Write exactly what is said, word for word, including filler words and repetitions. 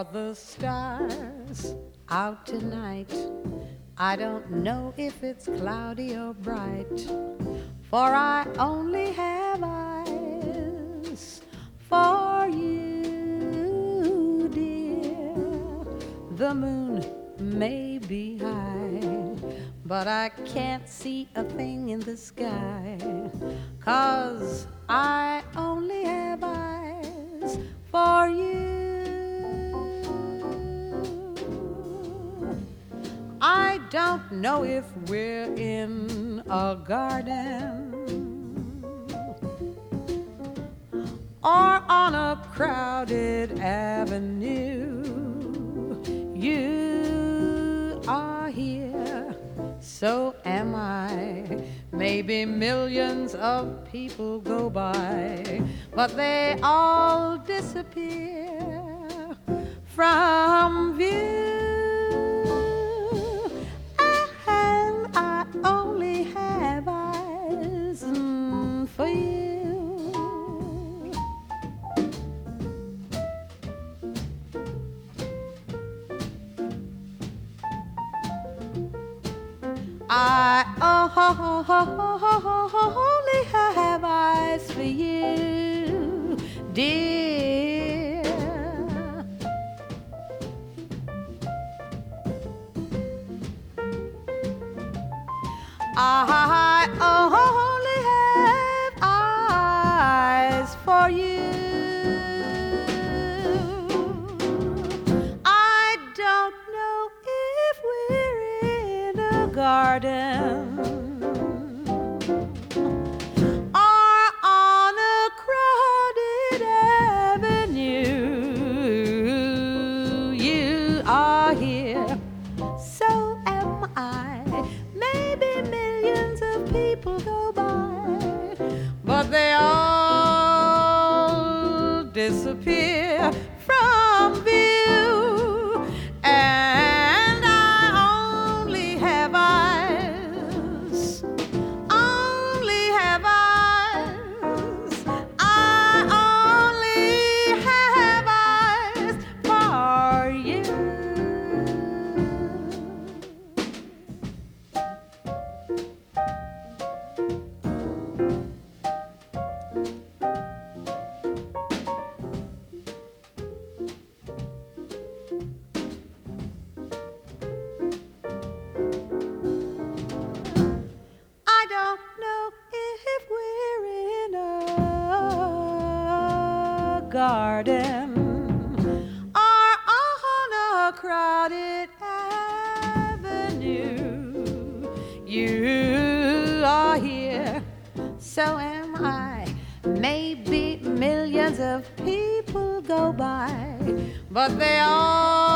the stars out tonight? I don't know if it's cloudy or bright, for I only have eyes for you, dear. The moon may be high, but I can't see a thing in the sky, 'cause I only have eyes for you. I don't know if we're in a garden or on a crowded avenue. You are here, so am I. Maybe millions of people go by, but they all disappear from view. And I only have eyes mm, for you. I oh, oh, oh, oh, oh, only have eyes for you, dear. I only have eyes for you. I don't know if we're in a garden or on a crowded avenue. You are here, so am I. Maybe millions of people go by, but they all disappear from view. And I only have eyes, only have eyes, I only have eyes for you. I don't know if we're in a garden or on a crowded avenue. You are here, so am I. Maybe millions of people go by, but they all